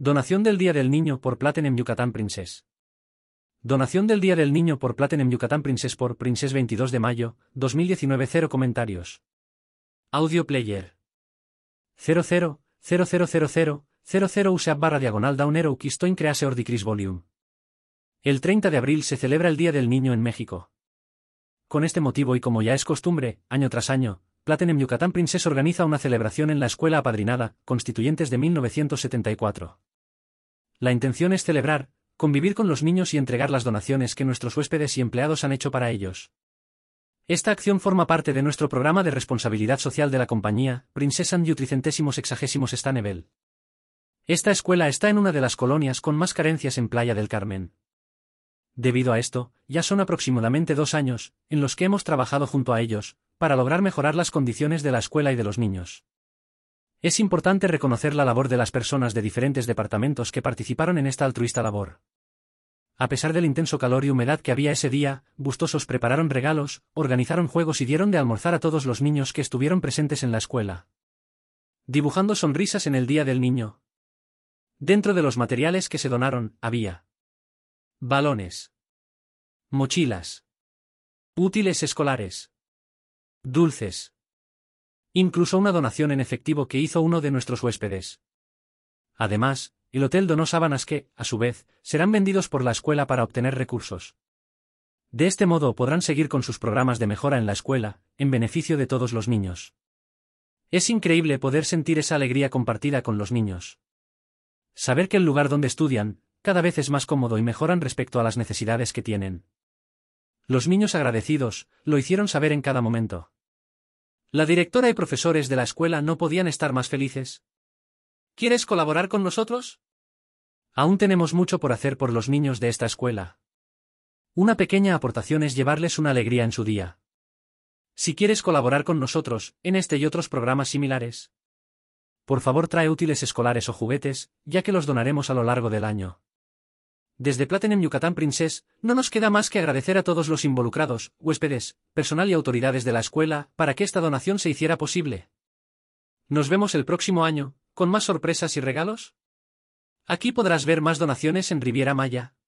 Donación del Día del Niño por Platinum Yucatán Princess. Donación del Día del Niño por Platinum Yucatán Princess por Princess 22 de mayo, 2019. 0 comentarios. Audio Player. 00000000 use // down arrow keystone crease or decrease volume. El 30 de abril se celebra el Día del Niño en México. Con este motivo y como ya es costumbre, año tras año, Platinum Yucatán Princess organiza una celebración en la Escuela Apadrinada, Constituyentes de 1974. La intención es celebrar, convivir con los niños y entregar las donaciones que nuestros huéspedes y empleados han hecho para ellos. Esta acción forma parte de nuestro programa de responsabilidad social de la compañía, Princess and U360 Stanevel. Esta escuela está en una de las colonias con más carencias en Playa del Carmen. Debido a esto, ya son aproximadamente 2 años, en los que hemos trabajado junto a ellos, para lograr mejorar las condiciones de la escuela y de los niños. Es importante reconocer la labor de las personas de diferentes departamentos que participaron en esta altruista labor. A pesar del intenso calor y humedad que había ese día, gustosos prepararon regalos, organizaron juegos y dieron de almorzar a todos los niños que estuvieron presentes en la escuela. Dibujando sonrisas en el Día del Niño. Dentro de los materiales que se donaron, había balones, mochilas, útiles escolares, dulces. Incluso una donación en efectivo que hizo uno de nuestros huéspedes. Además, el hotel donó sábanas que, a su vez, serán vendidos por la escuela para obtener recursos. De este modo podrán seguir con sus programas de mejora en la escuela, en beneficio de todos los niños. Es increíble poder sentir esa alegría compartida con los niños. Saber que el lugar donde estudian, cada vez es más cómodo y mejoran respecto a las necesidades que tienen. Los niños agradecidos, lo hicieron saber en cada momento. La directora y profesores de la escuela no podían estar más felices. ¿Quieres colaborar con nosotros? Aún tenemos mucho por hacer por los niños de esta escuela. Una pequeña aportación es llevarles una alegría en su día. Si quieres colaborar con nosotros, en este y otros programas similares, por favor trae útiles escolares o juguetes, ya que los donaremos a lo largo del año. Desde Platinum Yucatán Princess, no nos queda más que agradecer a todos los involucrados, huéspedes, personal y autoridades de la escuela, para que esta donación se hiciera posible. Nos vemos el próximo año, con más sorpresas y regalos. Aquí podrás ver más donaciones en Riviera Maya.